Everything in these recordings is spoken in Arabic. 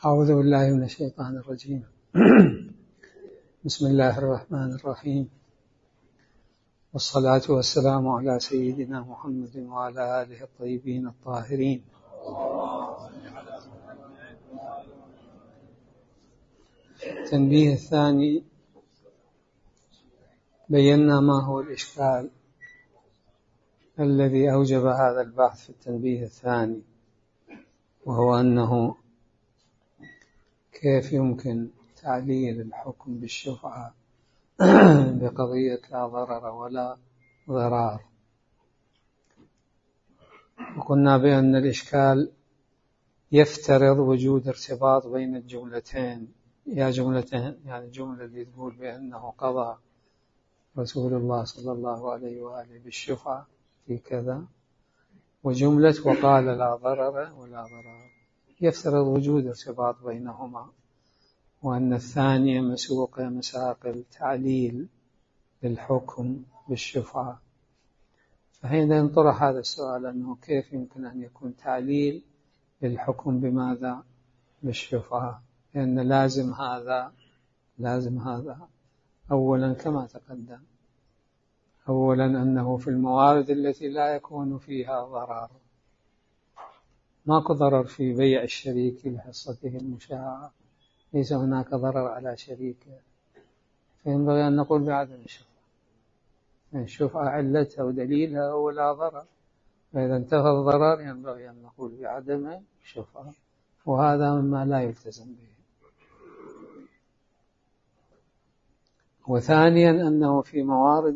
أعوذ بالله من الشيطان الرجيم. بسم الله الرحمن الرحيم، والصلاة والسلام على سيدنا محمد وعلى آله الطيبين الطاهرين. التنبيه الثاني، بينا ما هو الإشكال الذي أوجب هذا البحث في التنبيه الثاني، وهو أنه كيف يمكن تعليل الحكم بالشفعة بقضية لا ضرر ولا ضرار. وقلنا بأن الإشكال يفترض وجود ارتباط بين الجملتين، يعني الجملة اللي تقول بأنه قضى رسول الله صلى الله عليه وآله بالشفعة في كذا، وجملة وقال لا ضرر ولا ضرار، يفترض وجود ارتباط بينهما، وأن الثانية مساق التعليل للحكم بالشفعة. فحين ينطرح هذا السؤال أنه كيف يمكن أن يكون تعليل للحكم بماذا؟ بالشفعة، لأن لازم هذا أولا كما تقدم، أولا أنه في الموارد التي لا يكون فيها ضرر، ماكو ضرر في بيع الشريك لحصته المشاعة، ليس هناك ضرر على شريكه، فينبغي أن نقول بعدم الشفعة. الشفعة علتها ودليلها هو لا ضرر، فإذا انتهى الضرر ينبغي أن نقول بعدم الشفعة، وهذا مما لا يلتزم به. وثانيا أنه في موارد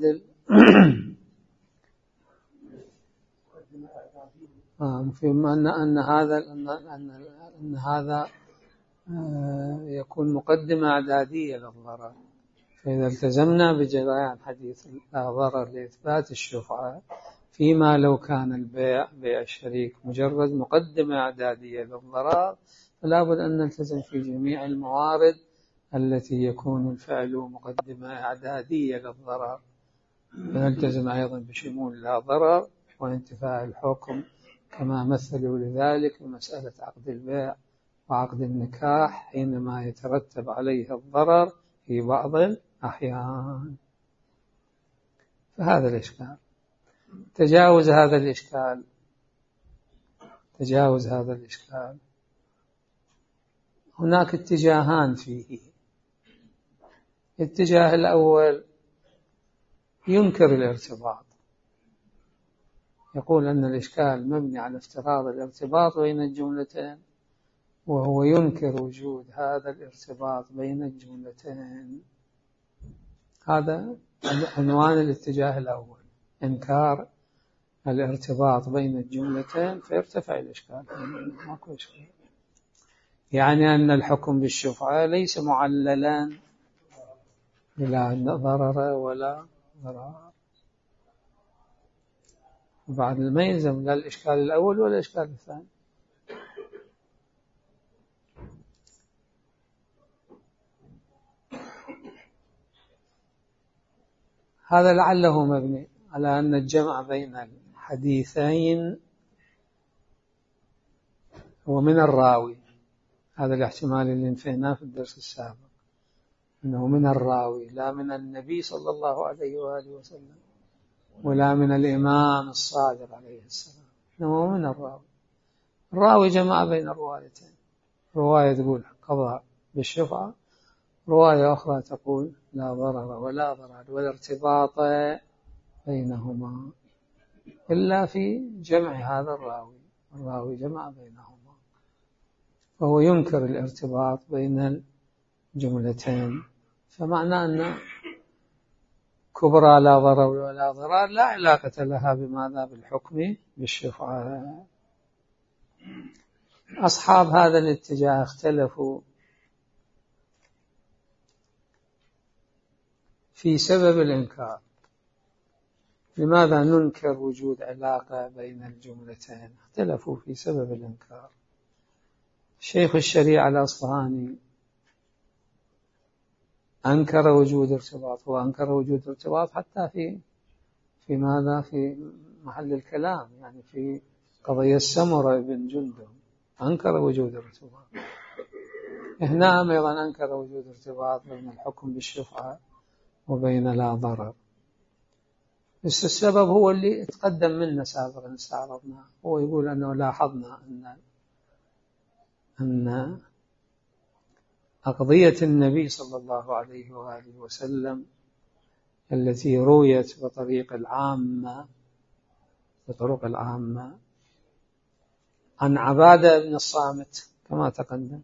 أن هذا يكون مقدمة إعدادية للضرر، فإذا التزمنا بجريان حديث لا ضرر لإثبات الشفعة، فيما لو كان بيع الشريك مجرد مقدمة إعدادية للضرر، فلا بد أن نلتزم في جميع الموارد التي يكون الفعل مقدمة إعدادية للضرر، فنلتزم أيضا بشمول لا ضرر وانتفاء الحكم، كما مثلوا لذلك بمسألة عقد البيع وعقد النكاح حينما يترتب عليه الضرر في بعض الأحيان. فهذا الإشكال، تجاوز هذا الإشكال هناك اتجاهان فيه. الاتجاه الأول ينكر الارتباط، يقول أن الإشكال مبني على افتراض الارتباط بين الجملتين، وهو ينكر وجود هذا الارتباط بين الجملتين. هذا عنوان الاتجاه الأول، إنكار الارتباط بين الجملتين، فيرتفع الإشكال، ماكو إشكال. يعني أن الحكم بالشفعة ليس معللا لا ضرر ولا ضرار، وبعد ما يلزم لا الإشكال الأول ولا الإشكال الثاني. هذا لعله مبني على أن الجمع بين الحديثين هو من الراوي، هذا الاحتمال اللي انفيناه في الدرس السابق، أنه من الراوي لا من النبي صلى الله عليه وآله وسلم ولا من الإمام الصادق عليه السلام، إنه من الراوي جمع بين الروايتين، رواية تقول قضاء بالشفعة، رواية أخرى تقول لا ضرر ولا ضرر ولا ارتباط بينهما، إلا في جمع هذا الراوي جمع بينهما، فهو ينكر الارتباط بين الجملتين. فمعنى أن كبرى لا ضرر ولا ضرار لا علاقة لها بماذا؟ بالحكم بالشفعة. أصحاب هذا الاتجاه اختلفوا في سبب الإنكار، لماذا ننكر وجود علاقة بين الجملتين؟ اختلفوا في سبب الإنكار. شيخ الشريعة الأصفهاني أنكر وجود ارتباط، وأنكر وجود ارتباط حتى في ماذا؟ في محل الكلام، يعني في قضية سمرة بن جندب أنكر وجود ارتباط. هنا أيضا أنكر وجود ارتباط بين الحكم بالشفعة وبين لا ضرر، بس السبب هو اللي تقدم منا سابقا استعرضناه. هو يقول أنه لاحظنا أن أقضية النبي صلى الله عليه وآله وسلم التي رويت بطرق العامة عن عبادة بن الصامت كما تقدم،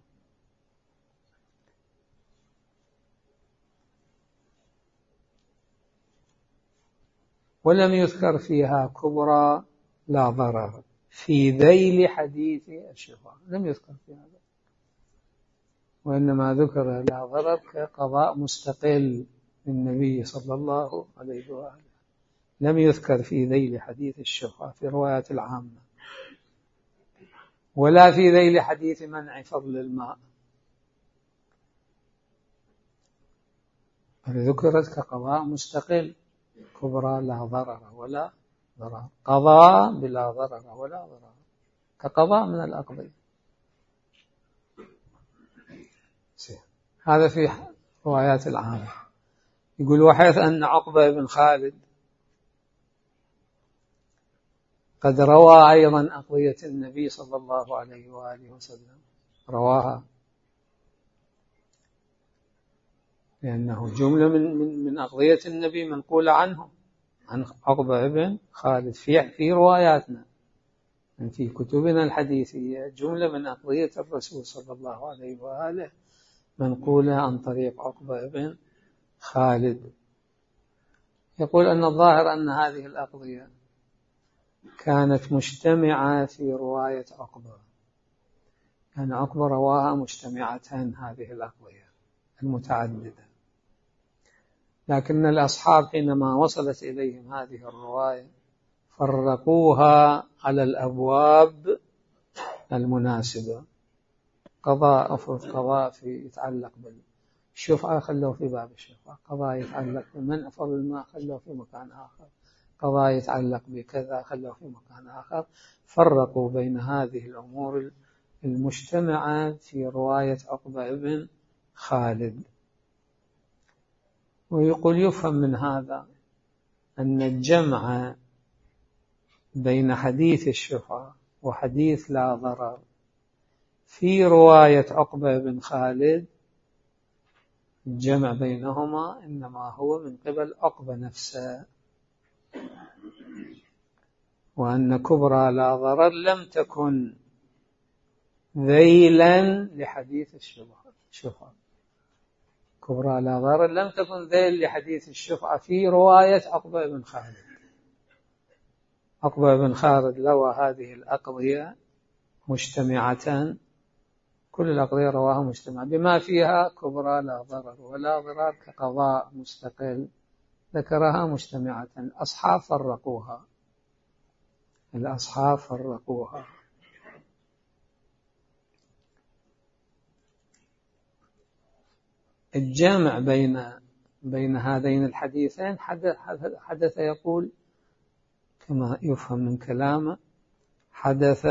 ولم يذكر فيها كبرى لا ضرر في ذيل حديث الشفاعة، لم يذكر في هذا، وإنما ذكر لا ضرر كقضاء مستقل للنبي صلى الله عليه وآله، لم يذكر في ذيل حديث الشفاعة في الروايات العامة، ولا في ذيل حديث منع فضل الماء، بل ذكرت كقضاء مستقل كبرى لا ضرر ولا ضرر، قضاء بلا ضرر ولا ضرر كقضاء من الأقضية. هذا في روايات العامة. يقول وحيث أن عقبة بن خالد قد روى أيضا أقضية النبي صلى الله عليه وآله وسلم، رواها لأنه جملة من أقضية النبي منقولة عنه، عن عقبة بن خالد في رواياتنا في كتبنا الحديثية، جملة من أقضية الرسول صلى الله عليه وآله منقولة عن طريق عقبة بن خالد. يقول أن الظاهر أن هذه الأقضية كانت مجتمعة في رواية عقبة، كان عقبة رواها مجتمعة هذه الأقضية المتعددة، لكن الأصحاب حينما وصلت إليهم هذه الرواية فرقوها على الأبواب المناسبة. قضاء أفرض قضاء في يتعلق بالشفعة خلوه في باب الشفعة، قضاء يتعلق بمنع فضل الماء خلوه في مكان آخر، قضاء يتعلق بكذا خلوه في مكان آخر. فرقوا بين هذه الأمور المجتمعة في رواية عقبة بن خالد. ويقول يفهم من هذا أن الجمع بين حديث الشفعة وحديث لا ضرر في رواية عقبة بن خالد، الجمع بينهما إنما هو من قبل عقبة نفسه، وأن كبرى لا ضرر لم تكن ذيلا لحديث الشفعة، كبرى لا ضرر لم تكن ذيل لحديث الشفعة في رواية عقبة بن خالد. عقبة بن خالد روى هذه الأقضية مجتمعة، كل الأقضية رواها مجتمعة بما فيها كبرى لا ضرر ولا ضرار كقضاء مستقل، ذكرها مجتمعة. الأصحاب فرقوها. الجمع بين هذين الحديثين حدث يقول كما يفهم من كلامه، حدث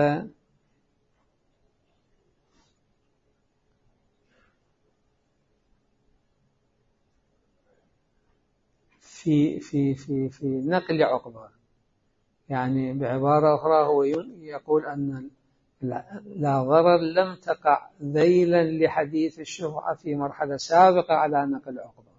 في نقل عقبة، يعني بعبارة أخرى هو يقول أن لا ضرر لم تقع ذيلا لحديث الشفعة في مرحلة سابقة على نقل عقبة،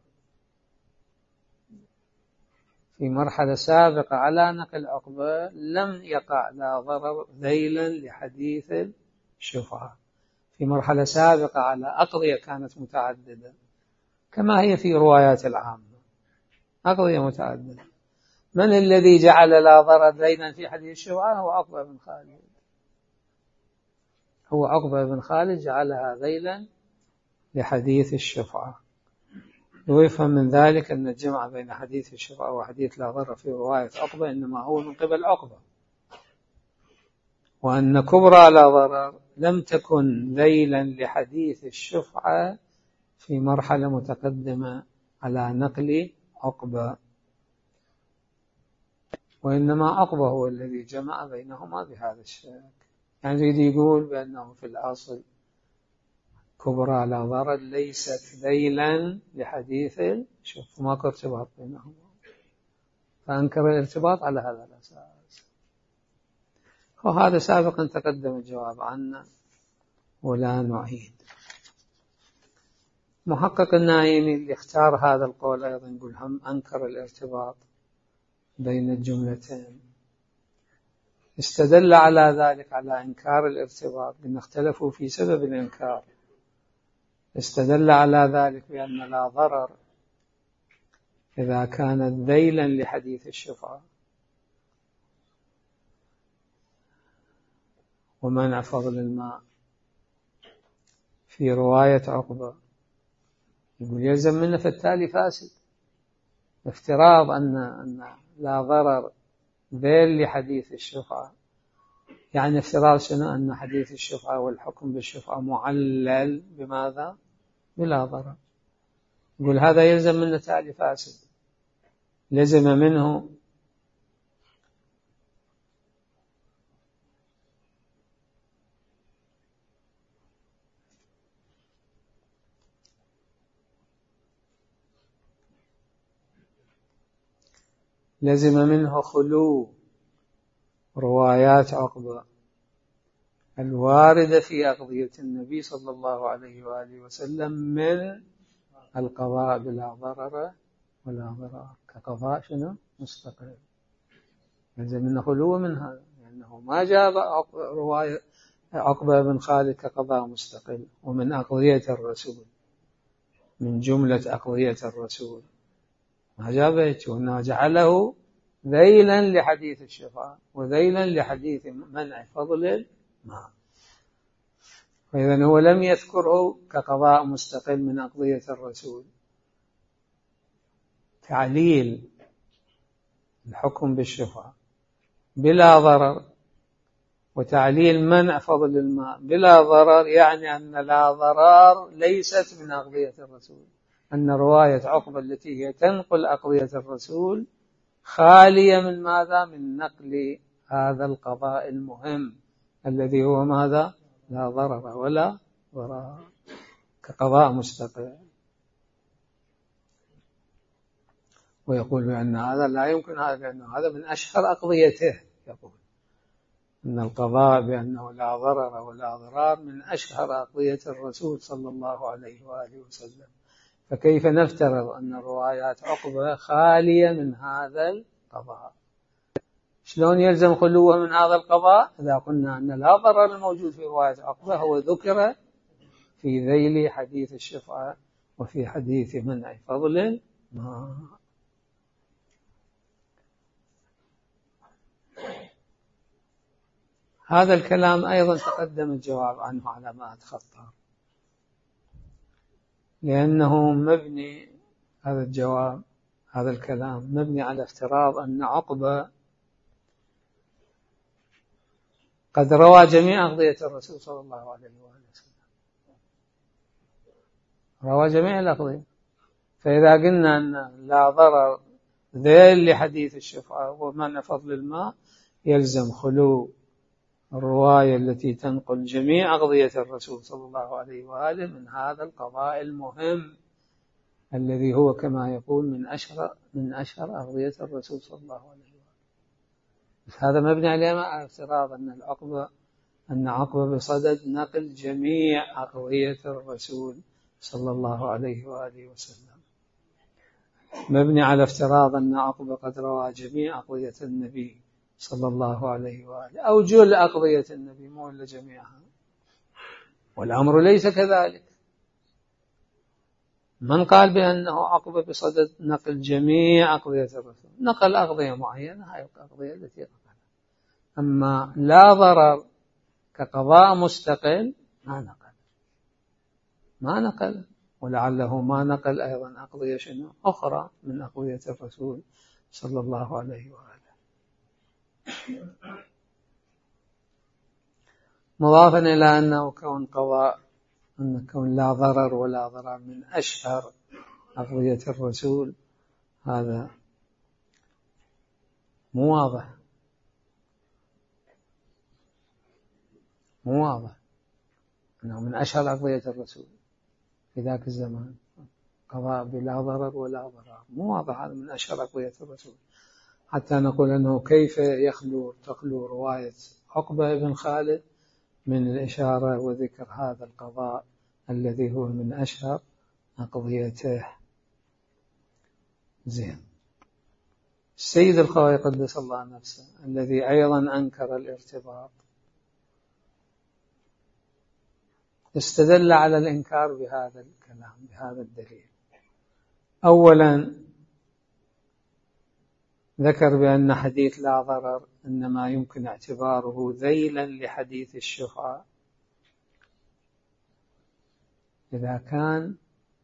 في مرحلة سابقة على نقل عقبة لم يقع لا ضرر ذيلا لحديث الشفعة، في مرحلة سابقة على أقضية كانت متعددة كما هي في روايات العامة، أقضية متعددة. من الذي جعل لا ضرر ذيلا في حديث الشفعة؟ هو عقبة بن خالد، هو عقبة بن خالد جعلها ذيلا لحديث الشفعة. ويفهم من ذلك أن الجمع بين حديث الشفعة وحديث لا ضرر في رواية عقبة إنما هو من قبل عقبة، وأن كبرى لا ضرر لم تكن ذيلا لحديث الشفعة في مرحلة متقدمة على نقل عقبة، وإنما عقبة هو الذي جمع بينهما بهذا الشكل. يعني يريد يقول بأنه في الأصل كبرى لا ضرر ليست ذيلا لحديث شوف ماكو ارتباط بينهما، فأنكر الارتباط على هذا الأساس. وهذا سابقا تقدم الجواب عنه ولا نعيد. محقق النايني اللي اختار هذا القول أيضا يقول هم أنكر الارتباط بين الجملتين، استدل على ذلك على إنكار الارتباط بأن اختلفوا في سبب الإنكار، استدل على ذلك بأن لا ضرر إذا كانت ذيلا لحديث الشفعة ومنع فضل الماء في رواية عقبة، يقول يلزم منه في التالي فاسد. افتراض أن لا ضرر ذيل لحديث الشفعة، يعني افتراض شنو؟ أن حديث الشفعة والحكم بالشفعة معلل بماذا؟ بلا ضرر. يقول هذا يلزم منه تالي فاسد، لزم منه خلو روايات عقبة الواردة في أقضية النبي صلى الله عليه وآله وسلم من القضاء بلا ضرر ولا ضرار، كقضاء شنو؟ مستقل. لازم منه خلو من هذا، لأنه ما جاب رواية عقبة بن خالد كقضاء مستقل ومن أقضية الرسول، من جملة أقضية الرسول، ما جابه، وإنما جعله ذيلا لحديث الشفاعة وذيلا لحديث منع فضل الماء. فإذا هو لم يذكره كقضاء مستقل من أقضية الرسول، تعليل الحكم بالشفاعة بلا ضرر وتعليل منع فضل الماء بلا ضرر، يعني أن لا ضرر ليست من أقضية الرسول، أن رواية عقبة التي هي تنقل أقضية الرسول خالية من ماذا؟ من نقل هذا القضاء المهم الذي هو ماذا؟ لا ضرر ولا ضرار، كقضاء مستقل. ويقول بأن هذا لا يمكن، هذا لأنه هذا من أشهر أقضيته، يقول أن القضاء بأنه لا ضرر ولا ضرار من أشهر أقضية الرسول صلى الله عليه وآله وسلم، فكيف نفترض أن روايات عقبة خالية من هذا القضاء؟ شلون يلزم خلوه من هذا القضاء إذا قلنا أن لا ضرر الموجود في رواية عقبة هو ذكر في ذيل حديث الشفعة وفي حديث منع فضل الماء؟ هذا الكلام أيضا تقدم الجواب عنه على ما أتخطى، لأنه مبني، هذا الجواب هذا الكلام مبني على افتراض أن عقبة قد روى جميع أقضية الرسول صلى الله عليه وآله وسلم، روى جميع الأقضية، فإذا قلنا أن لا ضرر ذيل لحديث الشفعة ومنع فضل الماء يلزم خلو الرواية التي تنقل جميع أقضية الرسول صلى الله عليه وآله من هذا القضاء المهم الذي هو كما يقول من أشهر أقضية الرسول صلى الله عليه وآله. هذا مبني على مع افتراض أن عقبة بصدد نقل جميع أقضية الرسول صلى الله عليه وآله وسلم، مبني على افتراض أن عقبة قد روى جميع أقضية النبي صلى الله عليه وآله أو جل أقضية النبي مو إلا جميعها، والأمر ليس كذلك. من قال بأنه عقبة بصدد نقل جميع أقضية الرسول؟ نقل أقضية معينة، هاي الأقضية التي نقلها، أما لا ضرر كقضاء مستقل ما نقل، ولعله ما نقل أيضا أقضية شنو أخرى من أقضية الرسول صلى الله عليه وآله. مضافا إلى أنه كون قضاء، أن كون لا ضرر ولا ضرر من أشهر أقضية الرسول، هذا مو واضح. أنه من أشهر أقضية الرسول في ذاك الزمان، قضاء بلا ضرر ولا ضرار، مو واضح هذا من أشهر أقضية الرسول، حتى نقول أنه كيف تخلو رواية عقبة بن خالد من الإشارة وذكر هذا القضاء الذي هو من أشهر أقضيته. زين. السيد الخوئي قدس الله نفسه الذي أيضا أنكر الارتباط استدل على الإنكار بهذا الكلام، بهذا الدليل. أولا ذكر بأن حديث لا ضرر إنما يمكن اعتباره ذيلا لحديث الشفعة إذا كان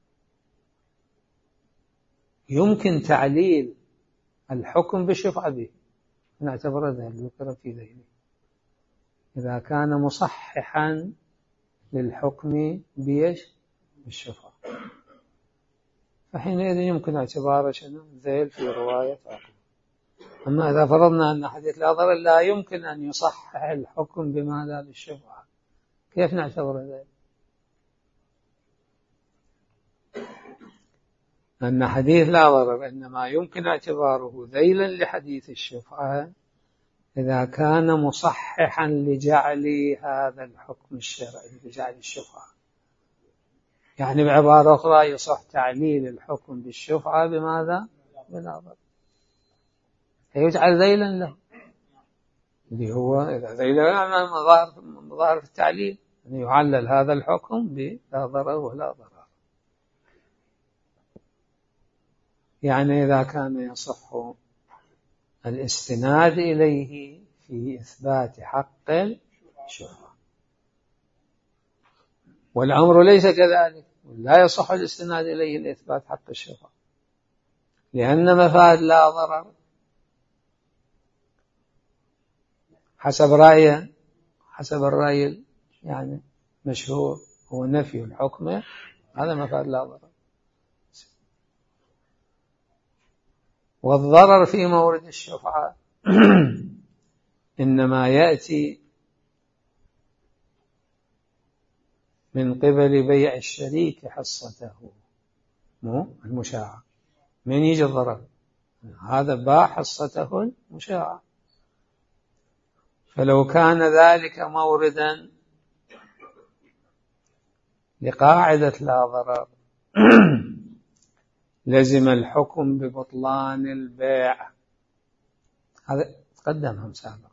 يمكن تعليل الحكم بالشفعة به، نعتبر ذيل، ذكر في ذيله إذا كان مصححا للحكم بالشفعة، فحينئذ يمكن اعتباره ذيل في رواية عقبة. أما إذا فرضنا أن حديث لا ضرر لا يمكن أن يصحح الحكم بماذا بالشفعة، كيف نعتبر ذيل؟ أن حديث لا ضرر إنما يمكن اعتباره ذيلا لحديث الشفعة إذا كان مصححا لجعل هذا الحكم الشرعي، لجعل الشفعة، يعني بعبارة أخرى يصح تعليل الحكم بالشفعة بماذا؟ بلا ضرر، فيجعل ذيلا له، اللي هو إذا ذيلا مظاهر التعليل أن يعلل هذا الحكم بلا ضرر ولا ضرر. يعني إذا كان يصح الاستناد إليه في إثبات حق الشفعة، والأمر ليس كذلك، لا يصح الاستناد إليه لإثبات حق الشفعة، لأن مفاد لا ضرر حسب الرأي يعني مشهور هو نفي الحكم، هذا مفاد لا ضرر. والضرر في مورد الشفعة إنما يأتي من قبل بيع الشريك حصته، مو المشاعة. من يجي الضرر؟ هذا باع حصته المشاعة. فلو كان ذلك موردا لقاعدة لا ضرر لزم الحكم ببطلان البيع، هذا تقدمهم سابقا.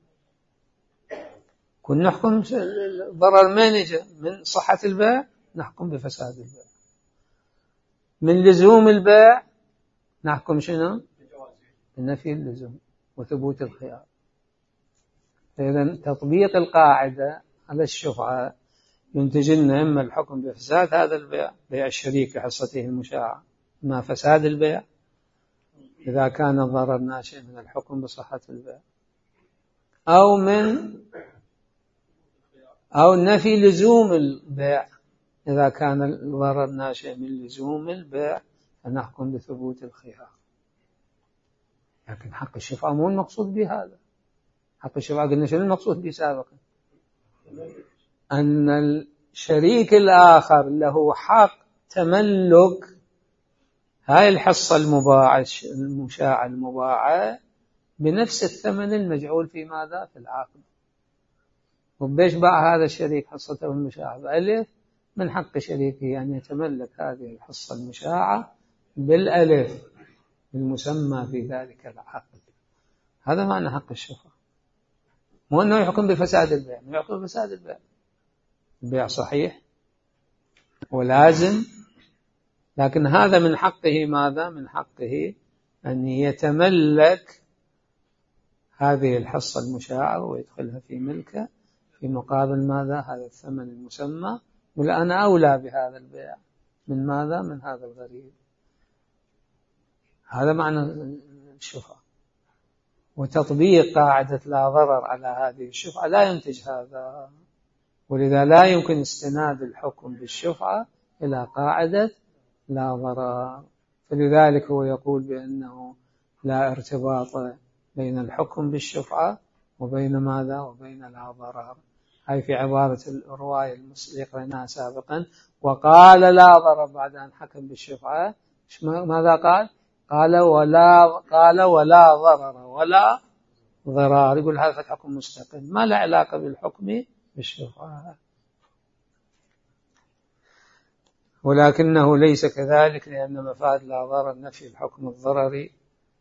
كنا نحكم الضرر من يجي؟ من صحة البيع نحكم بفساد البيع، من لزوم البيع نحكم شنو؟ بنفي اللزوم وثبوت الخيار. إذن تطبيق القاعدة على الشفعة ينتج لنا إما الحكم بفساد هذا البيع، بيع الشريك حصته المشاعة، ما فساد البيع إذا كان الضرر ناشئ من الحكم بصحة البيع، أو نفي لزوم البيع إذا كان الضرر ناشئ من لزوم البيع فنحكم بثبوت الخيار. لكن حق الشفعة مو المقصود بهذا. حق الشفعة قلنا شنو المقصود به سابقا؟ أن الشريك الآخر له حق تملك هاي الحصة المباعة المشاعة المباعة بنفس الثمن المجعول في ماذا؟ في العقد. وبيش باع هذا الشريك حصته المشاعة بألف، من حق شريكه أن يتملك هذه الحصة المشاعة بالألف المسمى في ذلك العقد. هذا معنى حق الشفعة، مو أنه يحكم بفساد البيع، ما يحكم بفساد البيع. البيع صحيح ولازم، لكن هذا من حقه ماذا؟ من حقه أن يتملك هذه الحصة المشاعة ويدخلها في ملكه في مقابل ماذا؟ هذا الثمن المسمى. ولا أنا أولى بهذا البيع من ماذا؟ من هذا الغريب. هذا معنى الشفعة. وتطبيق قاعدة لا ضرر على هذه الشفعة لا ينتج هذا، ولذا لا يمكن استناد الحكم بالشفعة إلى قاعدة لا ضرر. فلذلك هو يقول بأنه لا ارتباط بين الحكم بالشفعة وبين ماذا؟ وبين لا ضرر. هاي في عبارة الرواية اللي قرأناها سابقا. وقال لا ضرر بعد أن حكم بالشفعة. ماذا قال؟ قال ولا ضرر ولا ضرار. يقول هذا حكم مستقل ما له علاقة بالحكم بالشفعة. ولكنه ليس كذلك، لأن مفاد لا ضرر نفي الحكم الضرري،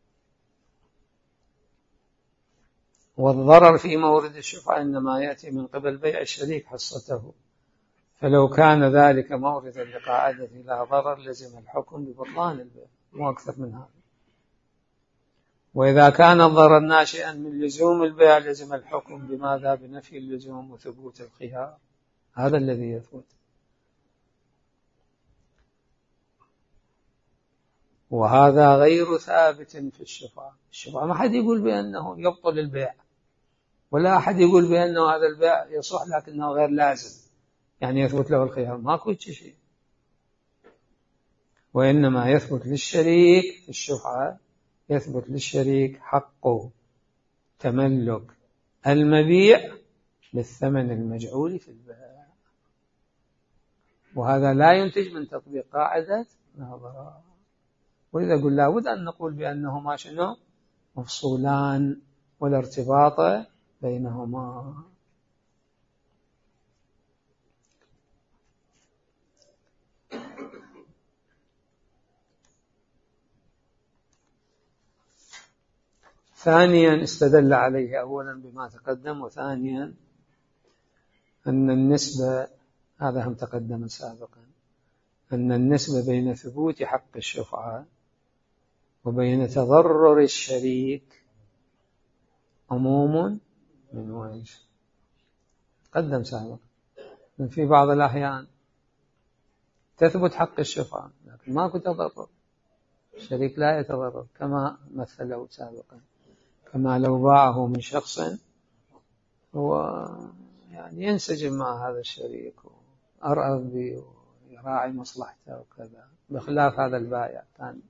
والضرر في مورد الشفعة إنما يأتي من قبل بيع الشريك حصته، فلو كان ذلك موردا لقاعدة لا ضرر لزم الحكم ببطلان البيع، مو أكثر من هذا. وإذا كان الضرر ناشئا من لزوم البيع لزم الحكم بماذا؟ بنفي اللزوم وثبوت الخيار. هذا الذي يثبت. وهذا غير ثابت في الشفعة. الشفعة ما حد يقول بأنه يبطل البيع، ولا أحد يقول بأنه هذا البيع يصح لكنه غير لازم، يعني يثبت له الخيار. ماكو شيء. وإنما يثبت للشريك في الشفعة، يثبت للشريك حق تملك المبيع بالثمن المجعول في البيع، وهذا لا ينتج من تطبيق قاعدة لا ضرر. ولذا قل لابد أن نقول بأنهما شنو؟ مفصولان ولا ارتباط بينهما. ثانيا استدل عليه أولا بما تقدم، وثانيا أن النسبة، هذا هم تقدم سابقا، أن النسبة بين ثبوت حق الشفعة وبين تضرر الشريك عموم من وجه. تقدم سابقا في بعض الأحيان تثبت حق الشفعة لكن ماكو تضرر، الشريك لا يتضرر كما مثله سابقا، كما لو باعه من شخص هو يعني ينسجم مع هذا الشريك وأرأف به ويراعي مصلحته وكذا، بخلاف هذا البائع كان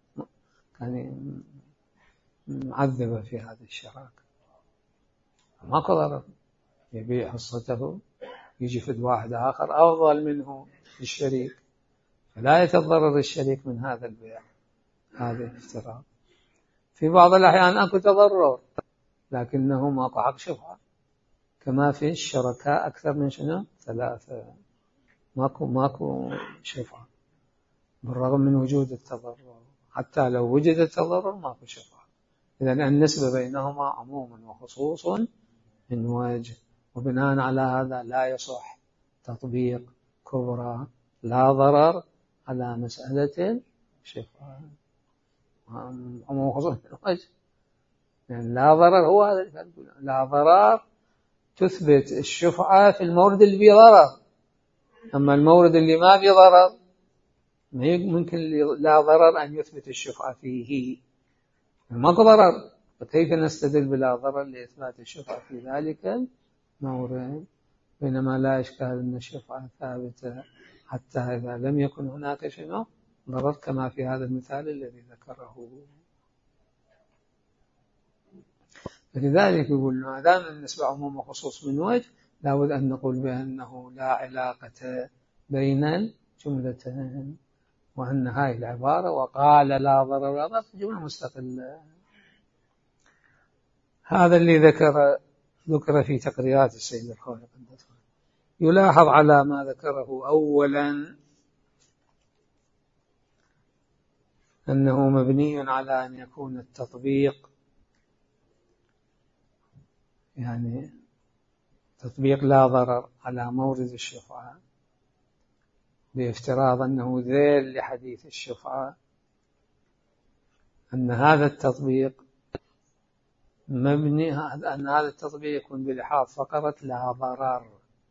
معذبة في هذه الشراكة، ماكو ضرر، يبيع حصته يجي فد واحد آخر أفضل منه الشريك، فلا يتضرر الشريك من هذا البيع. هذا افتراض. في بعض الأحيان أكو تضرر لكنه ماكو حق شفعة، كما في الشركاء أكثر من شنو؟ 3 ماكو شفعة بالرغم من وجود التضرر. حتى لو وجد التضرر ماكو شفعة. إذن النسبة بينهما عموما وخصوص من وجه، وبناء على هذا لا يصح تطبيق كبرى لا ضرر على مسألة الشفعة. عموما وخصوص من وجه، يعني لا ضرر هو هذا، لا ضرر تثبت الشفعة في المورد اللي فيه ضرر، أما المورد اللي ما فيه ضرر ما يمكن لا ضرر أن يثبت الشفعة فيه، ماكو ضرر، فكيف نستدل بلا ضرر لإثبات الشفعة في ذلك المورد؟ بينما لا إشكال أن الشفعة ثابتة حتى إذا لم يكن هناك شنو ضرر، كما في هذا المثال الذي ذكره. فلذلك يقول ما دام النسبة عموم وخصوص من وجه لابد أن نقول بأنه لا علاقة بين الجملتين، وأن هاي العبارة وقال لا ضرر ولا ضرر جملة مستقلة. هذا اللي ذكر في تقريرات السيد الخوئي. يلاحظ على ما ذكره أولا أنه مبني على أن يكون التطبيق يعني تطبيق لا ضرر على مورد الشفعة بافتراض أنه ذيل لحديث الشفعة، أن هذا التطبيق مبني أن هذا التطبيق يكون بلحاظ فقرة لا ضرر.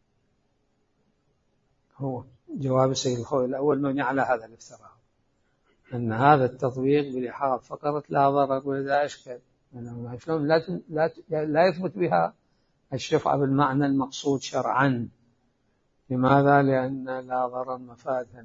هو جواب السيد الخوئي الأول مبني على هذا الافتراض أن هذا التطبيق بلحاظ فقرة لا ضرر. وإذا أشكل شلون لا يثبت بها الشفعة بالمعنى المقصود شرعا. لماذا؟ لأن لا ضرر مفادها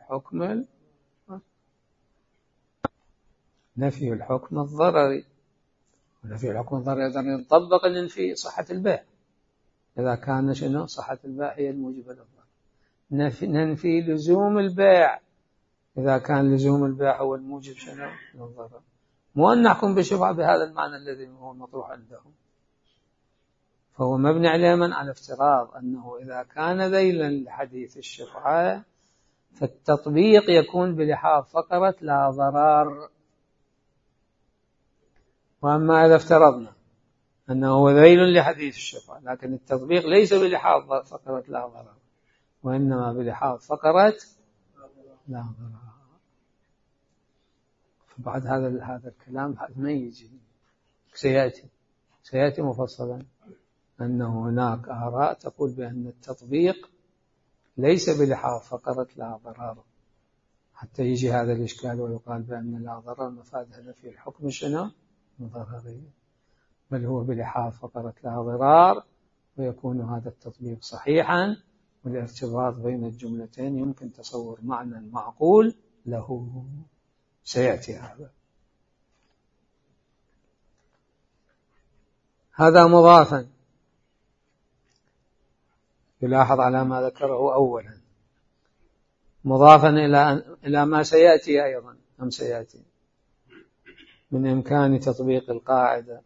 نفي الحكم الضرري، ونفي الحكم الضرري يطبق في صحة البيع، إذا كان شنو صحة البيع هي الموجبة للضرر. ننفي لزوم البيع إذا كان لزوم البيع هو الموجب شنو للضرر. مو أن نحكم بالشفعة بهذا المعنى الذي هو مطروح عندهم. فهو مبني عليه على افتراض أنه إذا كان ذيلا لحديث الشفعة فالتطبيق يكون بلحاظ فقرة لا ضرر. وأما إذا افترضنا أنه ذيل لحديث الشفعة لكن التطبيق ليس بلحاظ فقرة لا ضرر وإنما بلحاظ فقرة لا ضرر. فبعد هذا الكلام ما يجي سيأتي مفصلا أنه هناك آراء تقول بأن التطبيق ليس بلحاظ فقرة لا ضرر حتى يجي هذا الإشكال ويقال بأن لا ضرر مفادها في الحكم شنو ضرري، بل هو بلحاظ فقرة لا ضرار ويكون هذا التطبيق صحيحا والارتباط بين الجملتين يمكن تصور معنى معقول له. سيأتي هذا مضافا يلاحظ على ما ذكره أولا مضافا إلى ما سيأتي أيضا أم سيأتي من إمكان تطبيق القاعدة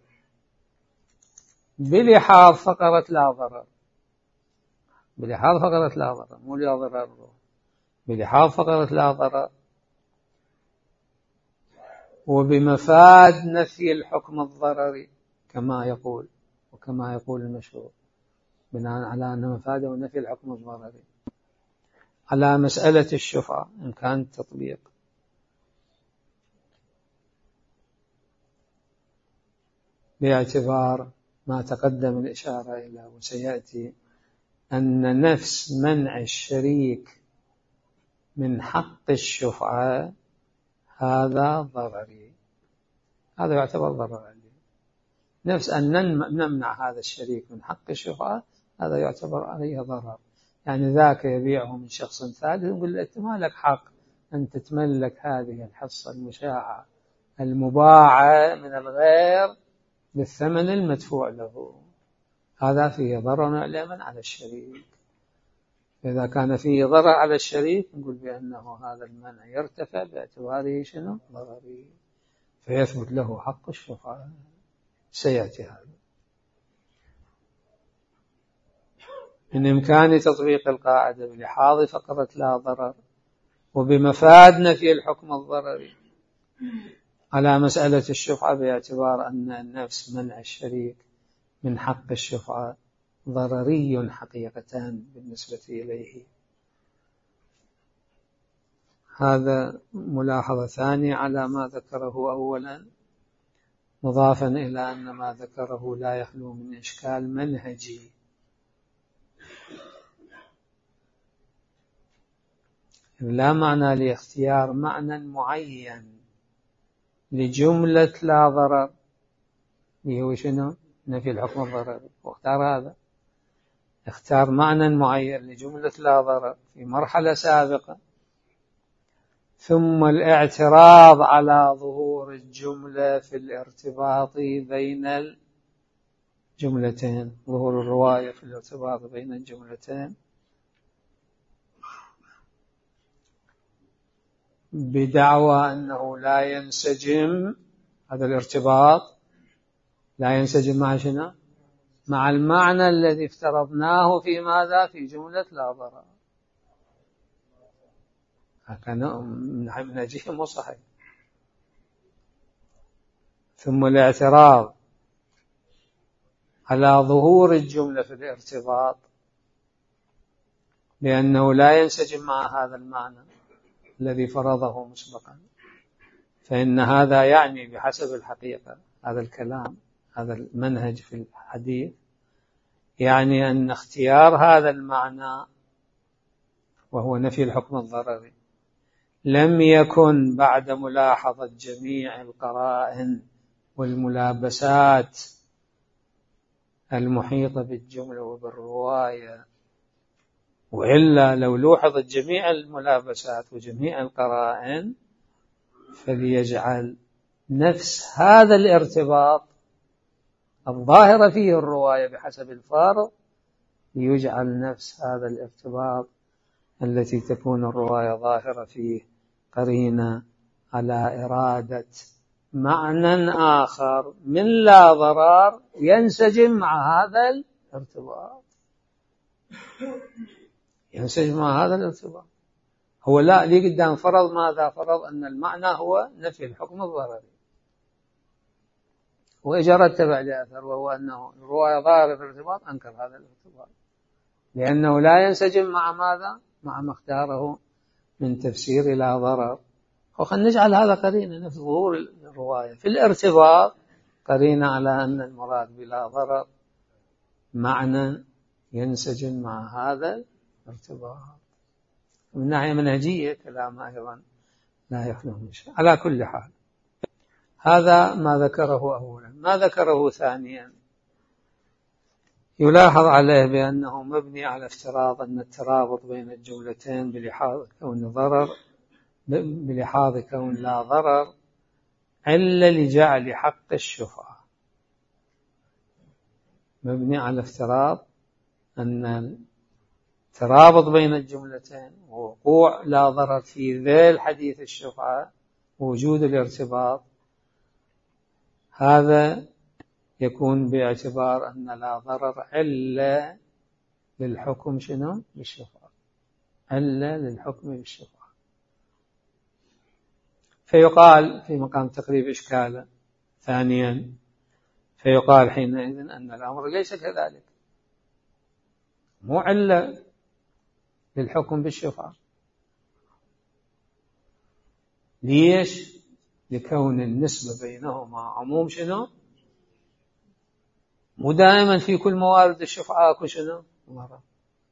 بلحاظ فقرة لا ضرر. بلحاظ فقرة لا ضرر مو لا ضرر، بلحاظ فقرة لا ضرر وبمفاد نفي الحكم الضرري كما يقول وكما يقول المشهور بناء على أن مفاده نفي الحكم الضرري على مسألة الشفعة إن كان التطبيق باعتبار ما تقدم الإشارة إلى وسيأتي أن نفس منع الشريك من حق الشفعة هذا ضرري، هذا يعتبر ضررا. نفس أن نمنع هذا الشريك من حق الشفعة هذا يعتبر عليه ضرر. يعني ذاك يبيعه من شخص ثالث يقول له أنت ما لك حق أن تتملك هذه الحصة المشاعة المباعة من الغير بالثمن المدفوع له. هذا فيه ضرر علما على الشريك. إذا كان فيه ضرر على الشريك نقول بأنه هذا المنع يرتفع باعتباره شنو ضرري فيثبت له حق الشفعة. سيأتي هذا. من إمكان تطبيق القاعدة بلحاظ فقرة لا ضرر وبمفاد نفي الحكم الضرري على مسألة الشفعة باعتبار أن النفس منع الشريك من حق الشفعة ضرري حقيقة بالنسبة إليه. هذا ملاحظة ثانية على ما ذكره أولا مضافا إلى أن ما ذكره لا يخلو من إشكال منهجي. لا معنى لاختيار معنى معين لجملة لا ضرر اللي هو شنو نفي الحكم الضرري، واختار هذا اختار معنى معين لجملة لا ضرر في مرحلة سابقة ثم الاعتراض على ظهور الجملة في الارتباط بين الجملتين، ظهور الرواية في الارتباط بين الجملتين بدعوى أنه لا ينسجم هذا الارتباط لا ينسجم مع شنو مع المعنى الذي افترضناه في ماذا في جملة لا ضرر. هكذا من نجيه مو صحيح. ثم الاعتراض على ظهور الجملة في الارتباط لأنه لا ينسجم مع هذا المعنى الذي فرضه مسبقا، فإن هذا يعني بحسب الحقيقة هذا الكلام هذا المنهج في الحديث يعني أن اختيار هذا المعنى وهو نفي الحكم الضرري لم يكن بعد ملاحظة جميع القرائن والملابسات المحيطة بالجملة وبالرواية، وإلا لو لوحظت جميع الملابسات وجميع القرائن فليجعل نفس هذا الارتباط الظاهرة فيه الرواية بحسب الفارق ليجعل نفس هذا الارتباط التي تكون الرواية ظاهرة فيه قرينة على إرادة معنى آخر من لا ضرر ينسجم مع هذا الارتباط، ينسجم مع هذا الارتباط. هو لا لي قدام فرض ماذا؟ فرض أن المعنى هو نفي الحكم الضرري، وإجا رتب عليه أثر وهو أنه الرواية ظاهرة في الارتباط، أنكر هذا الارتباط لأنه لا ينسجم مع ماذا؟ مع ما اختاره من تفسير لا ضرر. وخلنا نجعل هذا قرينة نفس ظهور الرواية في الارتباط، قرينة على أن المراد بلا ضرر معنى ينسجم مع هذا الارتباط. من ناحية منهجية كلام أيضا لا يخلو من شيء. على كل حال هذا ما ذكره أولا. ما ذكره ثانيا يلاحظ عليه بأنه مبني على افتراض أن الترابط بين الجملتين بلحاظ كون لا ضرر علة لجعل حق الشفعة. مبني على افتراض أن الترابط بين الجملتين ووقوع لا ضرر في ذيل حديث الشفعة ووجود الارتباط، هذا يكون باعتبار أن لا ضرر علة للحكم شنو؟ بالشفعة، علة للحكم بالشفعة. فيقال في مقام تقريب إشكاله ثانيا، فيقال حينئذ أن الأمر ليس كذلك، مو علة للحكم بالشفعة. ليش؟ لكون النسبة بينهما عموم شنو؟ مو دائما في كل موارد الشفعة أكو شنو؟ مرة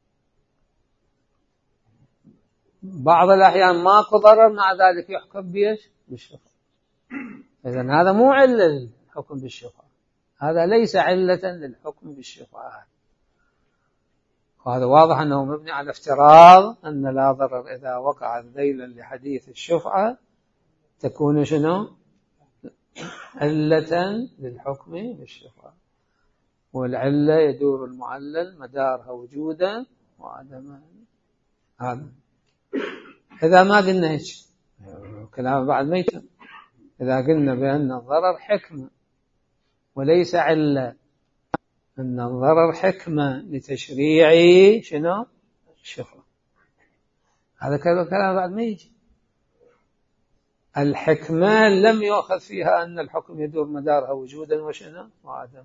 بعض الأحيان ماكو ضرر مع ذلك يحكم بيش؟ بالشفعة. إذن هذا مو علة للحكم بالشفعة، هذا ليس علة للحكم بالشفعة. وهذا واضح أنه مبني على افتراض أن لا ضرر إذا وقع ذيلا لحديث الشفعة تكون شنو؟ علة للحكم بالشفعة. والعلة يدور المعلل مدارها وجودا وعدما. هذا إذا ما قلنا هيك كلام بعد ميتم. إذا قلنا بأن الضرر حكمة وليس علة، أن الضرر حكمة لتشريع شنو؟ الشفعة، هذا كلام بعد ما يجي. الحكمة لم يؤخذ فيها أن الحكم يدور مدارها وجودا وشنو؟ وعدما.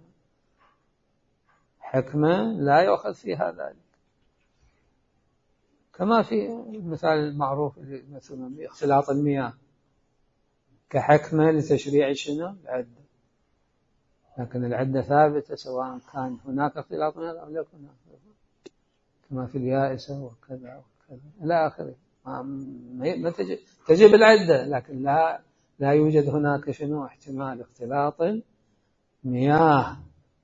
حكمة لا يؤخذ فيها ذلك، كما في المثال المعروف مثلا اختلاط المياه كحكمة لتشريع شنو؟ العدة، لكن العدة ثابتة سواء كان هناك اختلاط مياه أو لا يكون، كما في اليائسة وكذا وكذا إلى آخره. ما تجب العدة، لكن لا يوجد هناك شنو؟ احتمال اختلاط المياه.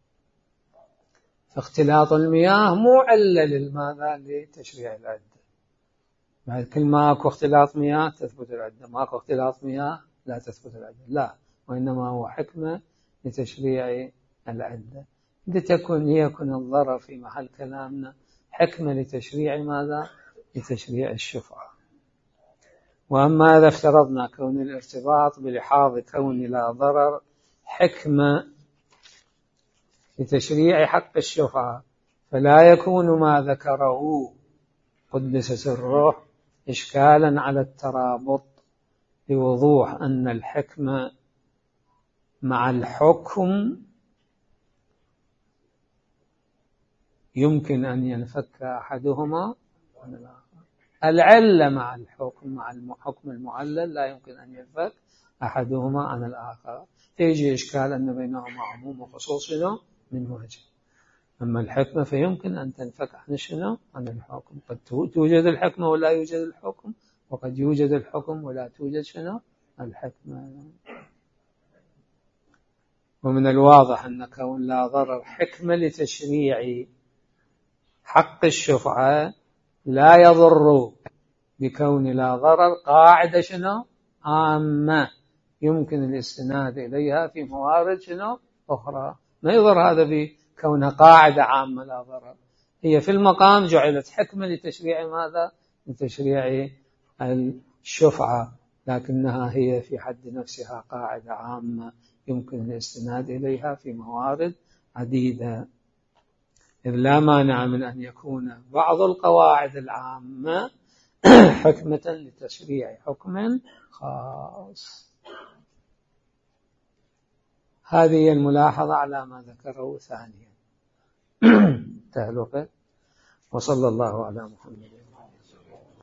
فاختلاط المياه مو علة لماذا؟ لتشريع العدة. بعد كل ما أكو اختلاط مياه تثبت العدة، ما أكو اختلاط مياه لا تثبت العدة، لا، وإنما هو حكمة لتشريع العدة. يكون الضرر في محل كلامنا حكمة لتشريع ماذا؟ لتشريع الشفعة. وأما إذا افترضنا كون الارتباط بلحاظ كون لا ضرر حكمة لتشريع حق الشفعة، فلا يكون ما ذكره قدس سره إشكالا على الترابط، لوضوح أن الحكمة مع الحكم يمكن أن ينفك أحدهما عن الآخر. العلة مع الحكم، مع الحكم المعلل لا يمكن أن ينفك أحدهما عن الآخر، فيجي إشكال أن بينهما عموم وخصوص شنو؟ من وجه. أما الحكمة فيمكن أن تنفك عن شنو؟ عن الحكم. قد توجد الحكمة ولا يوجد الحكم، وقد يوجد الحكم ولا توجد شنو؟ الحكمة. ومن الواضح أن كون لا ضرر حكمة لتشريع حق الشفعة لا يضر بكون لا ضرر قاعدة شنو؟ عامة يمكن الاستناد إليها في موارد شنو؟ أخرى. ما يضر هذا بكونها قاعدة عامة لا ضرر، هي في المقام جعلت حكمة لتشريع ماذا؟ لتشريع الشفعة، لكنها هي في حد نفسها قاعدة عامة يمكن الاستناد إليها في موارد عديدة، إذ لا مانع من أن يكون بعض القواعد العامة حكمة لتشريع حكم خاص. هذه الملاحظة على ما ذكره ثانيا. تهلقة. وصلى الله على محمد.